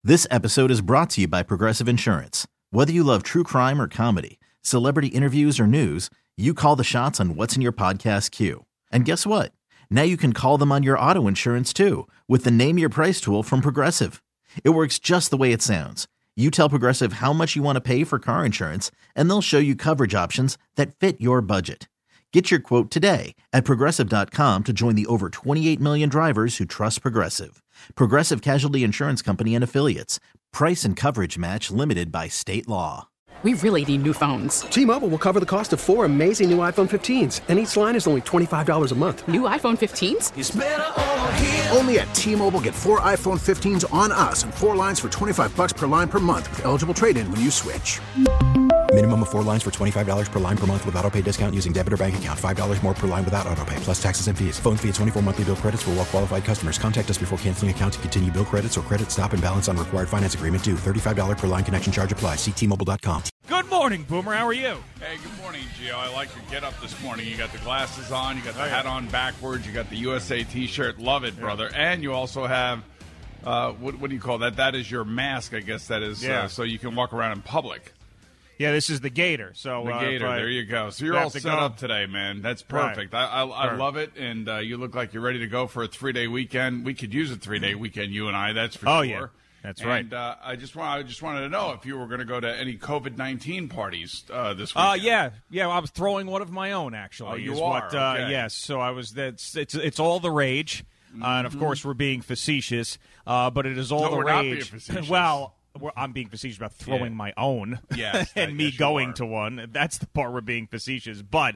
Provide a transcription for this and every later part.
This episode is brought to you by Progressive Insurance. Whether you love true crime or comedy, celebrity interviews or news, you call the shots on what's in your podcast queue. And guess what? Now you can call them on your auto insurance too with the Name Your Price tool from Progressive. It works just the way it sounds. You tell Progressive how much you want to pay for car insurance, and they'll show you coverage options that fit your budget. Get your quote today at Progressive.com to join the over 28 million drivers who trust Progressive. Progressive Casualty Insurance Company and Affiliates. Price and coverage match limited by state law. We really need new phones. T-Mobile will cover the cost of 4 amazing new iPhone 15s, and each line is only $25 a month. New iPhone 15s? It's better over here. Only at T-Mobile, get 4 iPhone 15s on us and 4 lines for $25 per line per month with eligible trade-in when you switch. Minimum of 4 lines for $25 per line per month with autopay discount using debit or bank account. $5 more per line without autopay, plus taxes and fees. Phone fee at 24 monthly bill credits for well-qualified customers. Contact us before canceling account to continue bill credits or credit stop and balance on required finance agreement due. $35 per line connection charge applies. See T-Mobile.com. Good morning, Boomer. How are you? Hey, good morning, Gio. I like your get up this morning. You got the glasses on. You got the hat on backwards. You got the USA T-shirt. Love it, brother. And you also have, what do you call that? That is your mask, I guess that is, so you can walk around in public. Yeah, this is the Gator. So the Gator, there you go. So you're all set up today, man. That's perfect. Right. I love it, and you look like you're ready to go for a 3-day weekend. We could use a 3-day weekend, you and I, that's for sure. Yeah. That's right. And I just wanted to know if you were going to go to any COVID-19 parties this weekend. Yeah. I was throwing one of my own, actually. Oh, you are? Okay. Yes. So I was. It's all the rage, and of course we're being facetious. But it is all the rage. Not being facetious. Well, I'm being facetious about throwing my own. Yes, and me going to one. That's the part we're being facetious. But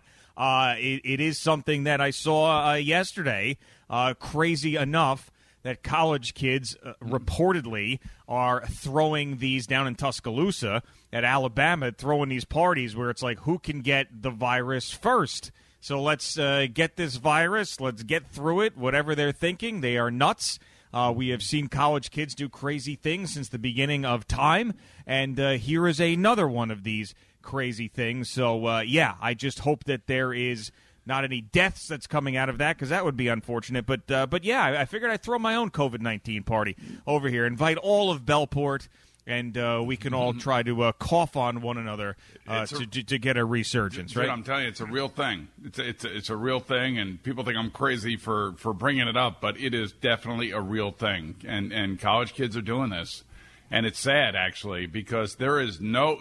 it is something that I saw yesterday. Crazy enough that college kids reportedly are throwing these down in Tuscaloosa at Alabama, throwing these parties where it's like, who can get the virus first? So let's get this virus. Let's get through it, whatever they're thinking. They are nuts. We have seen college kids do crazy things since the beginning of time, and here is another one of these crazy things. So, I just hope that there is not any deaths that's coming out of that, because that would be unfortunate. But yeah, I figured I'd throw my own COVID-19 party over here, invite all of Bellport, and we can all try to cough on one another to get a resurgence, right? I'm telling you, it's a real thing. It's a real thing, and people think I'm crazy for bringing it up, but it is definitely a real thing, and college kids are doing this. And it's sad, actually, because there is no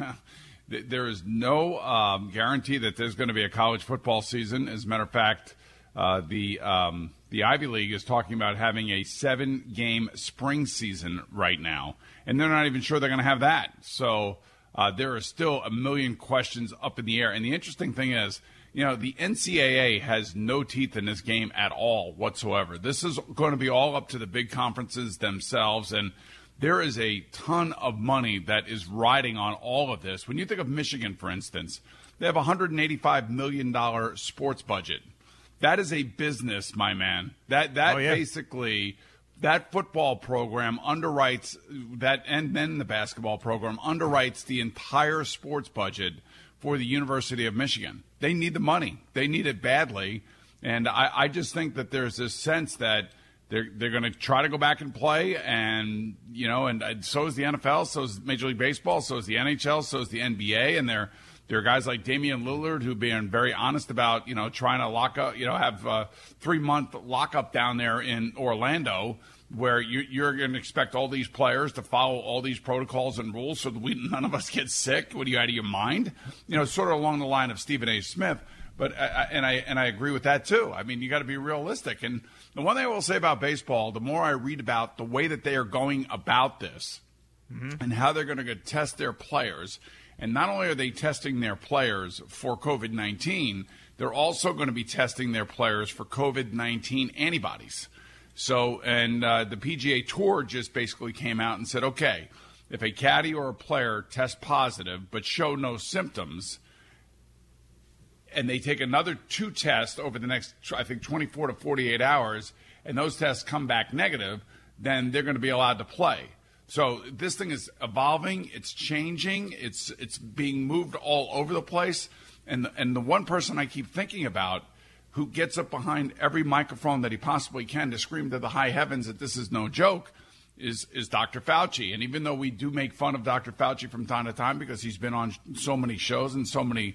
guarantee that there's going to be a college football season. As a matter of fact, the Ivy League is talking about having a 7-game spring season right now, and they're not even sure they're going to have that. So there are still a million questions up in the air. And the interesting thing is, the NCAA has no teeth in this game at all whatsoever. This is going to be all up to the big conferences themselves, and there is a ton of money that is riding on all of this. When you think of Michigan, for instance, they have a $185 million sports budget. That is a business, my man. Basically, that football program underwrites that, and then the basketball program underwrites the entire sports budget for the University of Michigan. They need the money. They need it badly. And I just think that there's this sense that they're going to try to go back and play, and so is the NFL, so is Major League Baseball, so is the NHL, so is the NBA, and there are guys like Damian Lillard who being very honest about trying to lock up, have a 3-month lockup down there in Orlando, where you're going to expect all these players to follow all these protocols and rules so that none of us get sick. What are you, out of your mind? Sort of along the line of Stephen A. Smith. But I agree with that too. I mean, you got to be realistic. And the one thing I will say about baseball, the more I read about the way that they are going about this and how they're going to test their players, and not only are they testing their players for COVID-19, they're also going to be testing their players for COVID-19 antibodies. So, and the PGA Tour just basically came out and said, okay, if a caddy or a player tests positive but show no symptoms, and they take another 2 tests over the next, I think, 24 to 48 hours, and those tests come back negative, then they're going to be allowed to play. So this thing is evolving. It's changing. It's being moved all over the place. And the one person I keep thinking about who gets up behind every microphone that he possibly can to scream to the high heavens that this is no joke is Dr. Fauci. And even though we do make fun of Dr. Fauci from time to time because he's been on so many shows and so many,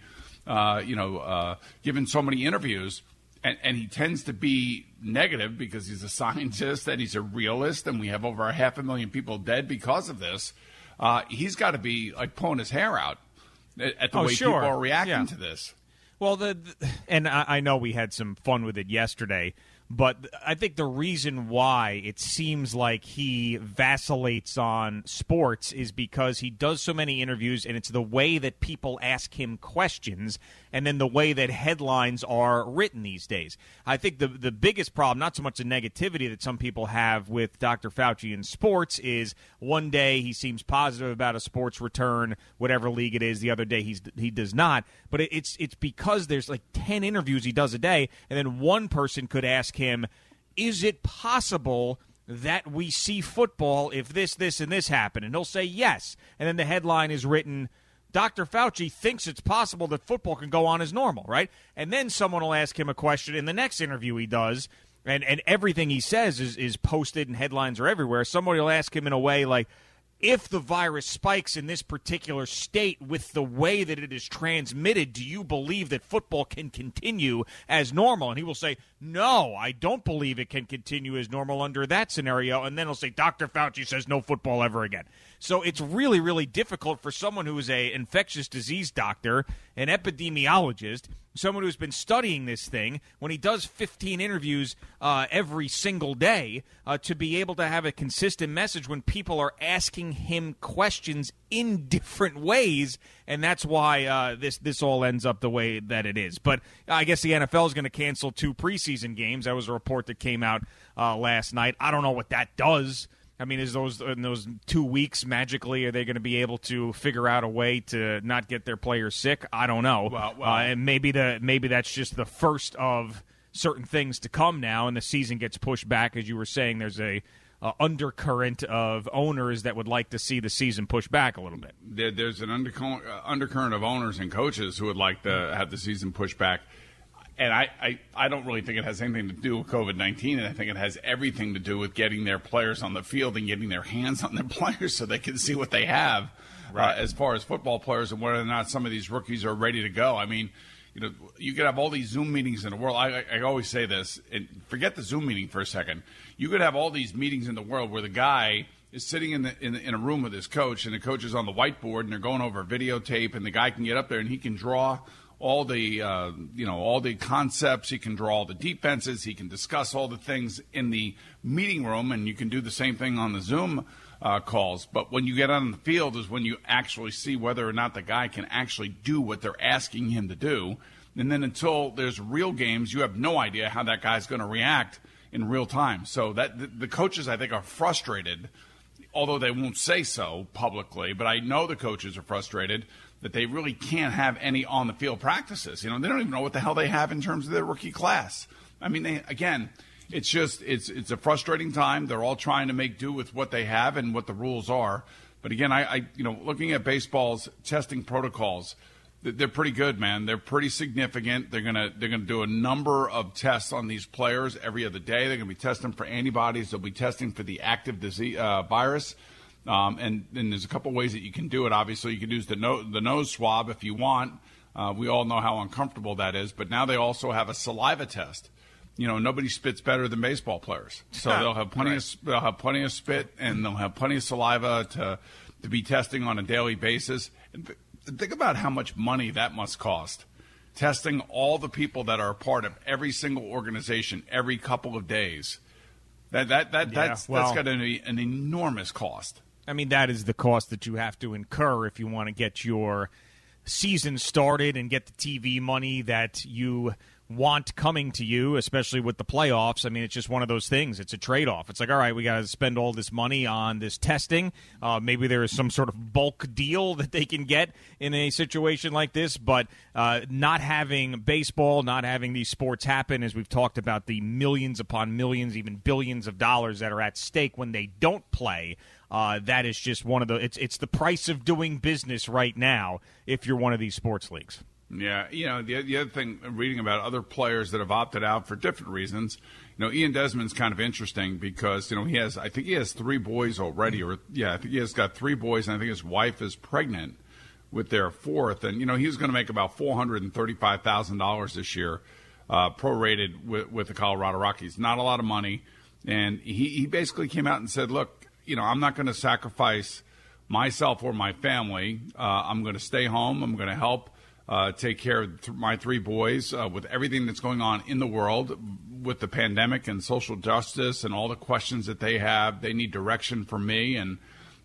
given so many interviews, and he tends to be negative because he's a scientist and he's a realist, and we have over 500,000 people dead because of this, he's got to be like pulling his hair out at the way people are reacting to this. Well, and I know we had some fun with it yesterday, but I think the reason why it seems like he vacillates on sports is because he does so many interviews, and it's the way that people ask him questions and then the way that headlines are written these days. I think the biggest problem, not so much the negativity that some people have with Dr. Fauci in sports, is one day he seems positive about a sports return, whatever league it is, the other day he does not. But it's because there's like 10 interviews he does a day, and then one person could ask him, is it possible that we see football if this, and this happen? And he'll say yes. And then the headline is written, Dr. Fauci thinks it's possible that football can go on as normal, right? And then someone will ask him a question in the next interview he does, and everything he says is posted and headlines are everywhere. Somebody will ask him in a way like, if the virus spikes in this particular state with the way that it is transmitted, do you believe that football can continue as normal? And he will say, no, I don't believe it can continue as normal under that scenario. And then he'll say, Dr. Fauci says no football ever again. So it's really, really difficult for someone who is an infectious disease doctor, an epidemiologist, someone who's been studying this thing, when he does 15 interviews every single day, to be able to have a consistent message when people are asking him questions in different ways, and that's why this all ends up the way that it is. But I guess the NFL is going to cancel 2 preseason games. That was a report that came out last night. I don't know what that does. I mean, in those 2 weeks, magically, are they going to be able to figure out a way to not get their players sick? I don't know. Well, and maybe that's just the first of certain things to come now, and the season gets pushed back. As you were saying, there's a undercurrent of owners that would like to see the season pushed back a little bit. There's an undercurrent of owners and coaches who would like to have the season pushed back. And I don't really think it has anything to do with COVID-19, and I think it has everything to do with getting their players on the field and getting their hands on their players so they can see what they have, as far as football players and whether or not some of these rookies are ready to go. I mean, you could have all these Zoom meetings in the world. I always say this, and forget the Zoom meeting for a second. You could have all these meetings in the world where the guy is sitting in a room with his coach, and the coach is on the whiteboard, and they're going over videotape, and the guy can get up there and he can draw all the all the concepts. He can draw all the defenses. He can discuss all the things in the meeting room, and you can do the same thing on the Zoom calls. But when you get on the field is when you actually see whether or not the guy can actually do what they're asking him to do. And then until there's real games, you have no idea how that guy's going to react in real time. So that the coaches, I think, are frustrated, although they won't say so publicly. But I know the coaches are frustrated that they really can't have any on-the-field practices. They don't even know what the hell they have in terms of their rookie class. I mean, it's just it's a frustrating time. They're all trying to make do with what they have and what the rules are. But again, I looking at baseball's testing protocols, they're pretty good, man. They're pretty significant. They're gonna do a number of tests on these players every other day. They're gonna be testing for antibodies. They'll be testing for the active disease virus. And there's a couple ways that you can do it. Obviously, you can use the nose swab if you want. We all know how uncomfortable that is. But now they also have a saliva test. Nobody spits better than baseball players. So they'll have plenty of spit, and they'll have plenty of saliva to be testing on a daily basis. And think about how much money that must cost. Testing all the people that are a part of every single organization every couple of days. That's got an enormous cost. I mean, that is the cost that you have to incur if you want to get your season started and get the TV money that you want coming to you, especially with the playoffs. I mean, it's just one of those things. It's a trade-off. It's like, all right, we got to spend all this money on this testing. Maybe there is some sort of bulk deal that they can get in a situation like this, but not having baseball, not having these sports happen, as we've talked about, the millions upon millions, even billions of dollars that are at stake when they don't play, that is just one of the it's the price of doing business right now if you're one of these sports leagues. Yeah, the other thing, reading about other players that have opted out for different reasons, Ian Desmond's kind of interesting because, I think he has 3 boys already. I think he has got 3 boys, and I think his wife is pregnant with their 4th. And, he was going to make about $435,000 this year, prorated with the Colorado Rockies. Not a lot of money. And he basically came out and said, look, I'm not going to sacrifice myself or my family. I'm going to stay home. I'm going to help take care of my 3 boys with everything that's going on in the world with the pandemic and social justice and all the questions that they have. They need direction from me. And,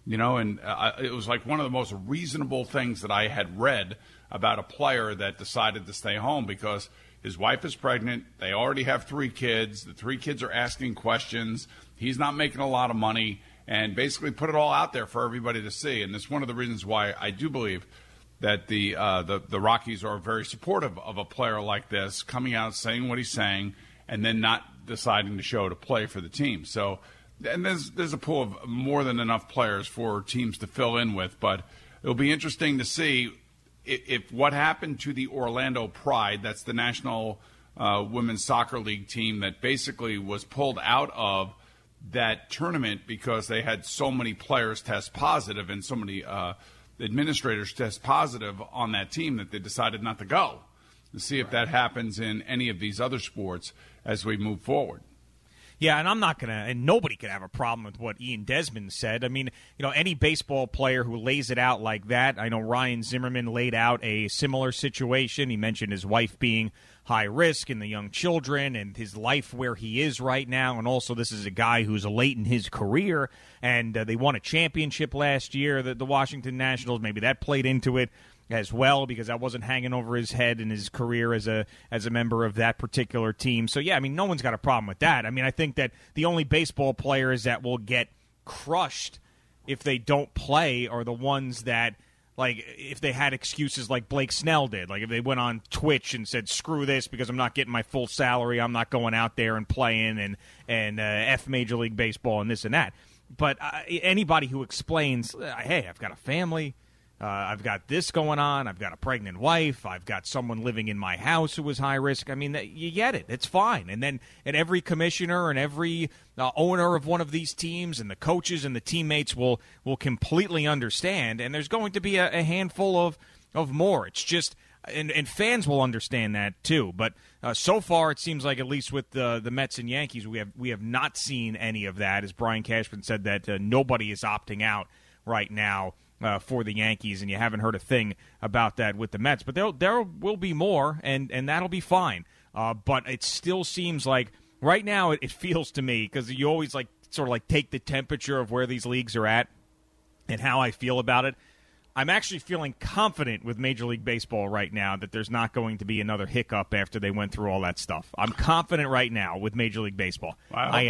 it was like one of the most reasonable things that I had read about a player that decided to stay home because his wife is pregnant. They already have 3 kids. The 3 kids are asking questions. He's not making a lot of money, and basically put it all out there for everybody to see. And it's one of the reasons why I do believe that the Rockies are very supportive of a player like this, coming out saying what he's saying, and then not deciding to show to play for the team. So, and there's a pool of more than enough players for teams to fill in with. But it'll be interesting to see if what happened to the Orlando Pride, that's the National Women's Soccer League team that basically was pulled out of that tournament because they had so many players test positive and so many administrators test positive on that team that they decided not to go. To see if that happens in any of these other sports as we move forward. Yeah, and I'm not going to, and nobody could have a problem with what Ian Desmond said. I mean, any baseball player who lays it out like that, I know Ryan Zimmerman laid out a similar situation. He mentioned his wife being high risk and the young children and his life where he is right now. And also this is a guy who's late in his career, and they won a championship last year, the Washington Nationals. Maybe that played into it as well because that wasn't hanging over his head in his career as a member of that particular team. So, yeah, I mean, no one's got a problem with that. I mean, I think that the only baseball players that will get crushed if they don't play are the ones that, like, if they had excuses like Blake Snell did, like if they went on Twitch and said, screw this because I'm not getting my full salary, I'm not going out there and playing and F Major League Baseball and this and that. But anybody who explains, hey, I've got a family, I've got this going on, I've got a pregnant wife, I've got someone living in my house who is high risk. I mean, you get it. It's fine. And then every commissioner and every owner of one of these teams and the coaches and the teammates will completely understand. And there's going to be a handful of more. It's just and fans will understand that too. But so far, it seems like at least with the Mets and Yankees, we have not seen any of that. As Brian Cashman said, that nobody is opting out right now for the Yankees, and you haven't heard a thing about that with the Mets. But there will be more, and that'll be fine. But it still seems like right now it feels to me, because you always sort of take the temperature of where these leagues are at and how I feel about it. I'm actually feeling confident with Major League Baseball right now that there's not going to be another hiccup after they went through all that stuff. I'm confident right now with Major League Baseball. I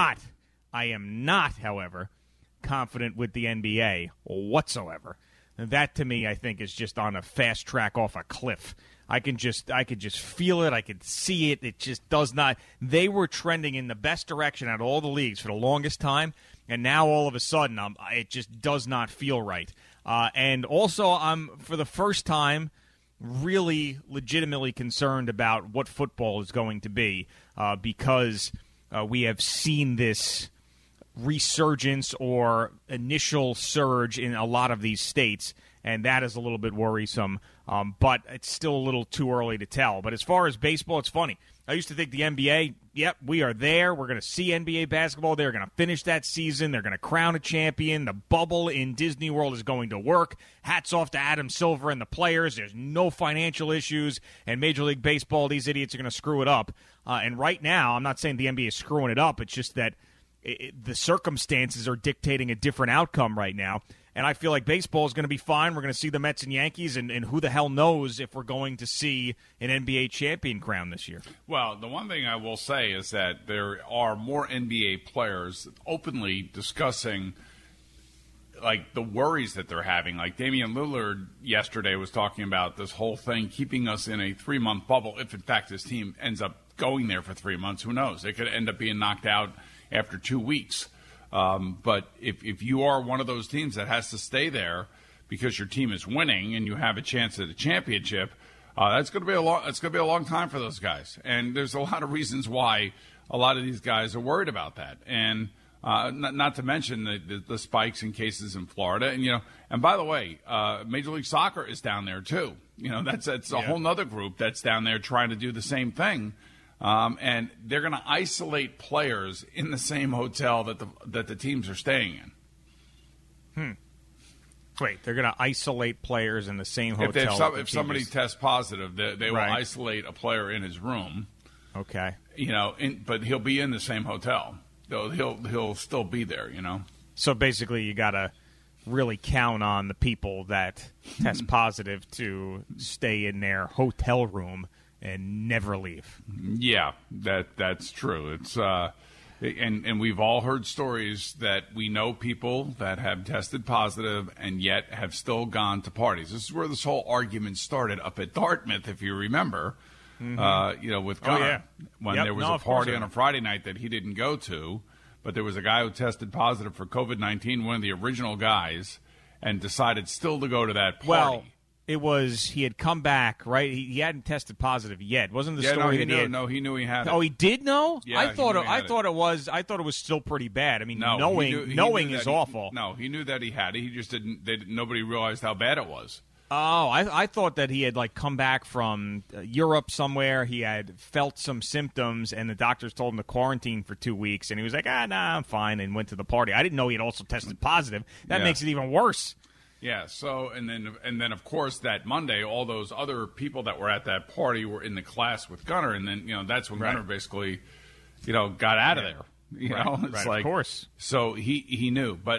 am not, however, confident with the NBA whatsoever. And that to me, I think, is just on a fast track off a cliff. I could just feel it. I could see it. It just does not. They were trending in the best direction out of all the leagues for the longest time, and now all of a sudden, it just does not feel right. And also, I'm for the first time really legitimately concerned about what football is going to be because we have seen this resurgence or initial surge in a lot of these states, and that is a little bit worrisome. But it's still a little too early to tell. But as far as baseball, it's funny. I used to think the NBA, yep, we are there. We're going to see NBA basketball. They're going to finish that season. They're going to crown a champion. The bubble in Disney World is going to work. Hats off to Adam Silver and the players. There's no financial issues. And Major League Baseball, these idiots are going to screw it up. And right now, I'm not saying the NBA is screwing it up. It's just that the circumstances are dictating a different outcome right now. And I feel like baseball is going to be fine. We're going to see the Mets and Yankees, and who the hell knows if we're going to see an NBA champion crown this year. Well, the one thing I will say is that there are more NBA players openly discussing the worries that they're having. Like Damian Lillard yesterday was talking about this whole thing keeping us in a 3-month bubble. If, in fact, this team ends up going there for 3 months, who knows? They could end up being knocked out after 2 weeks. But if you are one of those teams that has to stay there because your team is winning and you have a chance at a championship, that's going to be a long time for those guys. And there's a lot of reasons why a lot of these guys are worried about that. And not to mention the spikes in cases in Florida. And by the way, Major League Soccer is down there too. That's a whole nother group that's down there trying to do the same thing. And they're going to isolate players in the same hotel that the teams are staying in. Wait, they're going to isolate players in the same hotel? If somebody tests positive, they will isolate a player in his room. Okay. But he'll be in the same hotel. He'll still be there, So basically you got to really count on the people that test positive to stay in their hotel room and never leave. Yeah, that's true. It's and we've all heard stories that we know people that have tested positive and yet have still gone to parties. This is where this whole argument started up at Dartmouth, if you remember. With Gunnar, when there was a party on a Friday night that he didn't go to, but there was a guy who tested positive for COVID-19, one of the original guys, and decided still to go to that party. Well, he had come back, right? He hadn't tested positive yet. Wasn't the story that he had? No, he knew he had it. Oh, he did know? Yeah, I thought it was still pretty bad. I mean, knowing is awful. No, he knew that he had it. He just didn't. Nobody realized how bad it was. Oh, I thought that he had come back from Europe somewhere. He had felt some symptoms, and the doctors told him to quarantine for 2 weeks, and he was like, I'm fine, and went to the party. I didn't know he had also tested positive. That makes it even worse. Yeah. So and then of course that Monday, all those other people that were at that party were in the class with Gunnar, and then that's when Gunnar basically, got out of there. It's like, of course. So he knew, but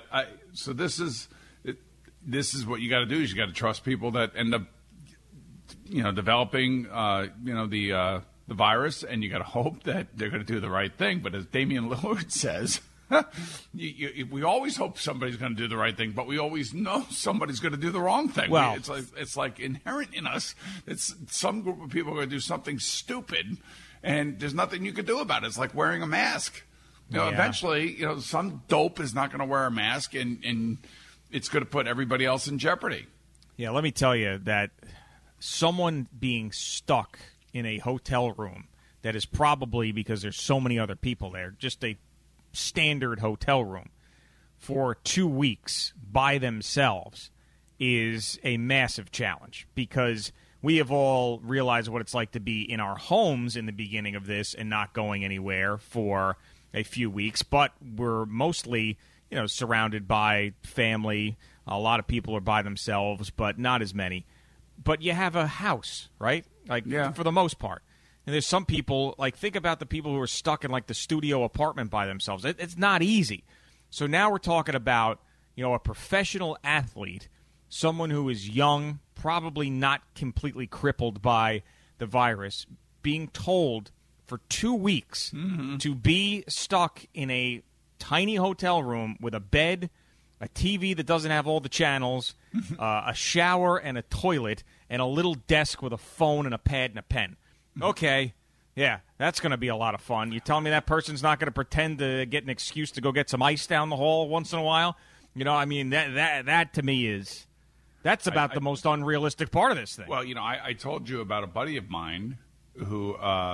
this is what you got to do is you got to trust people that end up, developing, the virus, and you got to hope that they're going to do the right thing. But as Damian Lillard says, we always hope somebody's going to do the right thing, but we always know somebody's going to do the wrong thing. Well, it's like inherent in us. It's some group of people are going to do something stupid, and there's nothing you can do about it. It's like wearing a mask. Eventually, some dope is not going to wear a mask, and it's going to put everybody else in jeopardy. Yeah, let me tell you that someone being stuck in a hotel room that is probably because there's so many other people there, just a standard hotel room for 2 weeks by themselves is a massive challenge because we have all realized what it's like to be in our homes in the beginning of this and not going anywhere for a few weeks, but we're mostly surrounded by family. A lot of people are by themselves, but not as many. But you have a house, right? For the most part. And there's some people, think about the people who are stuck in, the studio apartment by themselves. It's not easy. So now we're talking about, a professional athlete, someone who is young, probably not completely crippled by the virus, being told for 2 weeks to be stuck in a tiny hotel room with a bed, a TV that doesn't have all the channels, a shower and a toilet, and a little desk with a phone and a pad and a pen. Okay, yeah, that's going to be a lot of fun. You telling me that person's not going to pretend to get an excuse to go get some ice down the hall once in a while? That to me that's about the most unrealistic part of this thing. Well, I told you about a buddy of mine who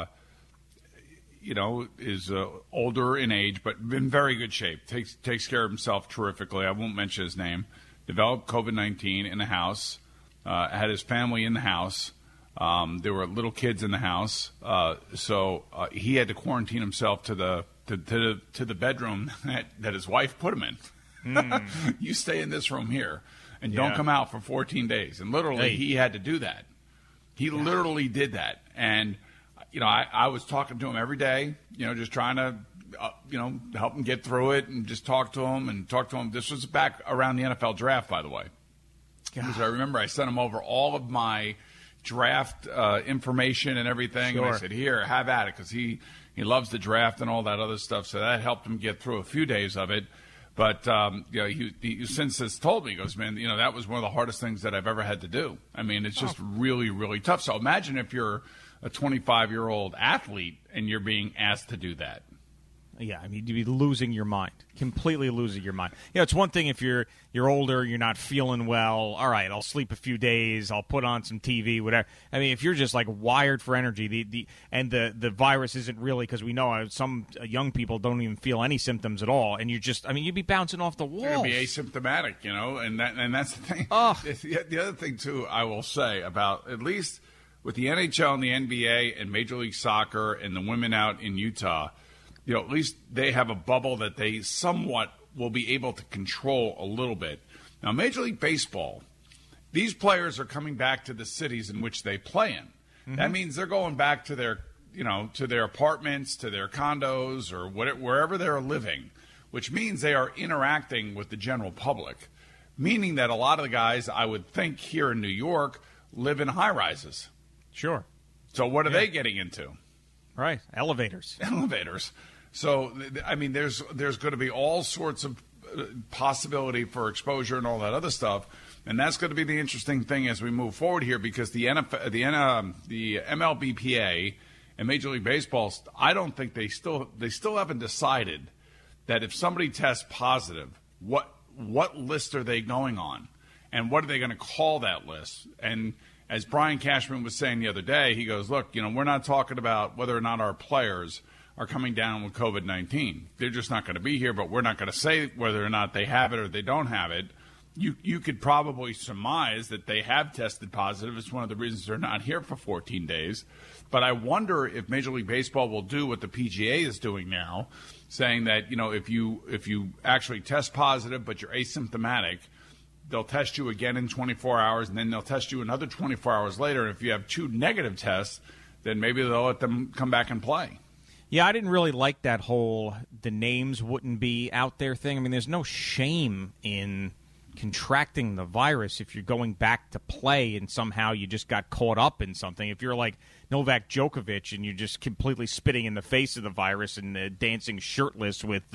is older in age, but in very good shape. Takes care of himself terrifically. I won't mention his name. Developed COVID-19 in the house. Had his family in the house. There were little kids in the house. So he had to quarantine himself to the bedroom that his wife put him in. You stay in this room here and don't come out for 14 days. And literally, he had to do that. He literally did that. And I was talking to him every day, just trying to, help him get through it and just talk to him. This was back around the NFL draft, by the way. Because I remember I sent him over all of my draft information and everything. Sure. And I said, here, have at it, because he loves the draft and all that other stuff. So that helped him get through a few days of it. But, he since has told me, he goes, man, that was one of the hardest things that I've ever had to do. I mean, it's just really, really tough. So imagine if you're a 25-year-old athlete and you're being asked to do that. Yeah, I mean, you'd be losing your mind, completely losing your mind. You know, it's one thing if you're older, you're not feeling well. All right, I'll sleep a few days. I'll put on some TV, whatever. I mean, if you're just like wired for energy, the virus isn't really, because we know some young people don't even feel any symptoms at all, and you'd be bouncing off the walls. You're gonna be asymptomatic, you know, and that's the thing. The other thing too, I will say about at least with the NHL and the NBA and Major League Soccer and the women out in Utah. You know, at least they have a bubble that they somewhat will be able to control a little bit. Now, Major League Baseball, these players are coming back to the cities in which they play in. Mm-hmm. That means they're going back to their, to their apartments, to their condos, or wherever they're living, which means they are interacting with the general public, meaning that a lot of the guys, I would think, here in New York live in high-rises. Sure. So what are they getting into? Right, elevators. So, I mean, there's going to be all sorts of possibility for exposure and all that other stuff, and that's going to be the interesting thing as we move forward here, because the MLBPA and Major League Baseball, I don't think they still haven't decided that if somebody tests positive, what list are they going on, and what are they going to call that list? And as Brian Cashman was saying the other day, he goes, look, we're not talking about whether or not our players are coming down with COVID-19. They're just not going to be here, but we're not going to say whether or not they have it or they don't have it. You could probably surmise that they have tested positive. It's one of the reasons they're not here for 14 days. But I wonder if Major League Baseball will do what the PGA is doing now, saying that, if you actually test positive but you're asymptomatic, they'll test you again in 24 hours, and then they'll test you another 24 hours later. And if you have 2 negative tests, then maybe they'll let them come back and play. Yeah, I didn't really like that whole the names wouldn't be out there thing. I mean, there's no shame in contracting the virus if you're going back to play and somehow you just got caught up in something. If you're like Novak Djokovic and you're just completely spitting in the face of the virus and dancing shirtless with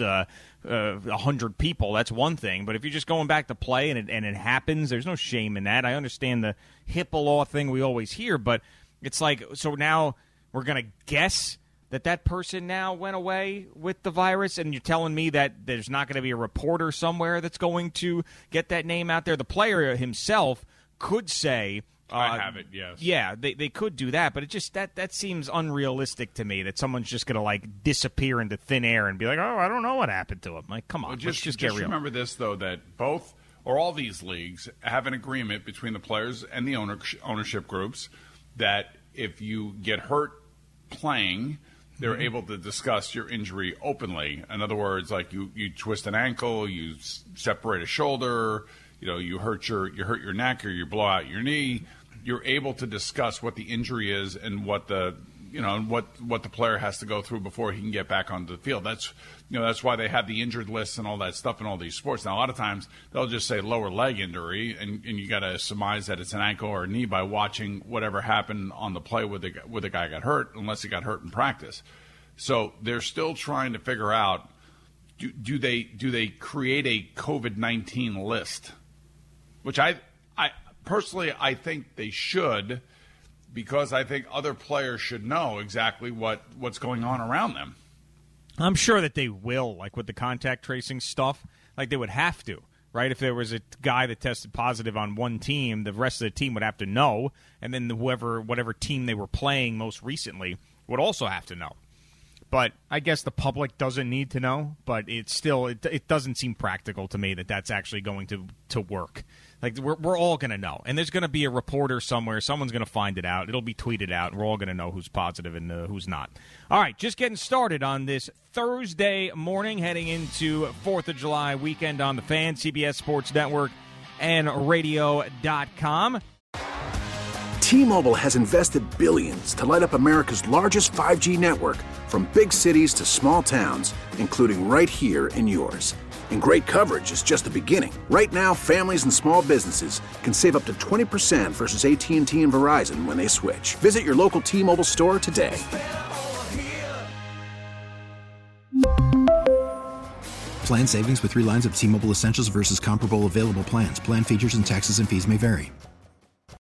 100 people, that's one thing. But if you're just going back to play and it happens, there's no shame in that. I understand the HIPAA law thing we always hear, but it's like, so now we're going to guess that person now went away with the virus, and you're telling me that there's not going to be a reporter somewhere that's going to get that name out there. The player himself could say, I have it, yes. Yeah, they could do that, but it just that seems unrealistic to me, that someone's just going to disappear into thin air and be like, oh, I don't know what happened to him. Like, come on, let's just get real. Remember this, though, that both or all these leagues have an agreement between the players and the ownership groups that if you get hurt playing, they're able to discuss your injury openly. In other words, like you twist an ankle, you separate a shoulder, you hurt your neck or you blow out your knee. You're able to discuss what the injury is and what the player has to go through before he can get back onto the field. That's why they have the injured lists and all that stuff in all these sports. Now, a lot of times they'll just say lower leg injury, and you got to surmise that it's an ankle or a knee by watching whatever happened on the play where the guy got hurt, unless he got hurt in practice. So they're still trying to figure out, do they create a COVID-19 list, which I personally I think they should, because I think other players should know exactly what's going on around them. I'm sure that they will, like with the contact tracing stuff, like they would have to, right? If there was a guy that tested positive on one team, the rest of the team would have to know, and then whatever team they were playing most recently would also have to know. But I guess the public doesn't need to know, but it's still it doesn't seem practical to me that that's actually going to work. Like, we're all going to know. And there's going to be a reporter somewhere. Someone's going to find it out. It'll be tweeted out, and we're all going to know who's positive and who's not. All right, just getting started on this Thursday morning, heading into 4th of July weekend on the Fan, CBS Sports Network, and radio.com. T-Mobile has invested billions to light up America's largest 5G network, from big cities to small towns, including right here in yours. And great coverage is just the beginning. Right now, families and small businesses can save up to 20% versus AT&T and Verizon when they switch. Visit your local T-Mobile store today. Plan savings with 3 lines of T-Mobile Essentials versus comparable available plans. Plan features and taxes and fees may vary.